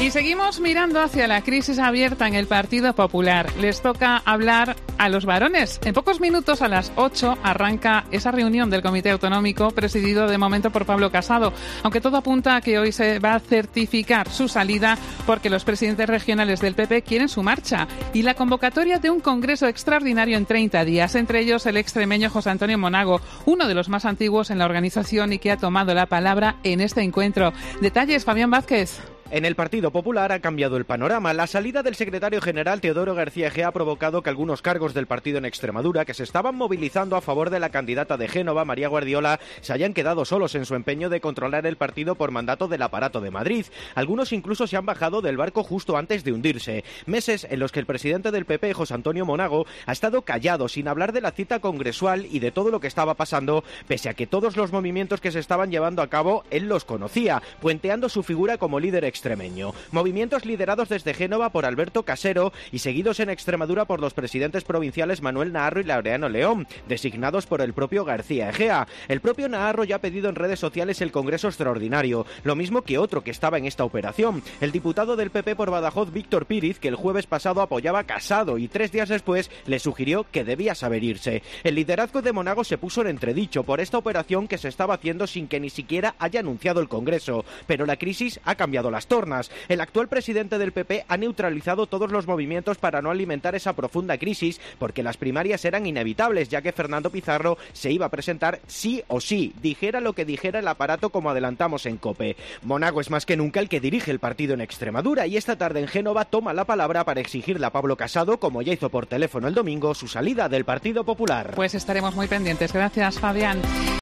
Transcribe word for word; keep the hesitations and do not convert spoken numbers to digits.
Y seguimos mirando hacia la crisis abierta en el Partido Popular. Les toca hablar a los varones. En pocos minutos, a las ocho, arranca esa reunión del Comité Autonómico, presidido de momento por Pablo Casado, aunque todo apunta a que hoy se va a certificar su salida porque los presidentes regionales del P P quieren su marcha y la convocatoria de un congreso extraordinario en treinta días, entre ellos el extremeño José Antonio Monago, uno de los más antiguos en la organización y que ha tomado la palabra en este encuentro. Detalles, Fabián Vázquez. En el Partido Popular ha cambiado el panorama. La salida del secretario general Teodoro García Egea ha provocado que algunos cargos del partido en Extremadura, que se estaban movilizando a favor de la candidata de Génova, María Guardiola, se hayan quedado solos en su empeño de controlar el partido por mandato del aparato de Madrid. Algunos incluso se han bajado del barco justo antes de hundirse. Meses en los que el presidente del P P, José Antonio Monago, ha estado callado, sin hablar de la cita congresual y de todo lo que estaba pasando, pese a que todos los movimientos que se estaban llevando a cabo él los conocía, puenteando su figura como líder extremeño. Extremeño. Movimientos liderados desde Génova por Alberto Casero y seguidos en Extremadura por los presidentes provinciales Manuel Naharro y Laureano León, designados por el propio García Egea. El propio Naharro ya ha pedido en redes sociales el Congreso Extraordinario, lo mismo que otro que estaba en esta operación, el diputado del P P por Badajoz, Víctor Píriz, que el jueves pasado apoyaba a Casado y tres días después le sugirió que debía saber irse. El liderazgo de Monago se puso en entredicho por esta operación que se estaba haciendo sin que ni siquiera haya anunciado el Congreso, pero la crisis ha cambiado las tornas. El actual presidente del P P ha neutralizado todos los movimientos para no alimentar esa profunda crisis, porque las primarias eran inevitables, ya que Fernando Pizarro se iba a presentar sí o sí, dijera lo que dijera el aparato, como adelantamos en COPE. Monago es más que nunca el que dirige el partido en Extremadura y esta tarde en Génova toma la palabra para exigirle a Pablo Casado, como ya hizo por teléfono el domingo, su salida del Partido Popular. Pues estaremos muy pendientes. Gracias, Fabián.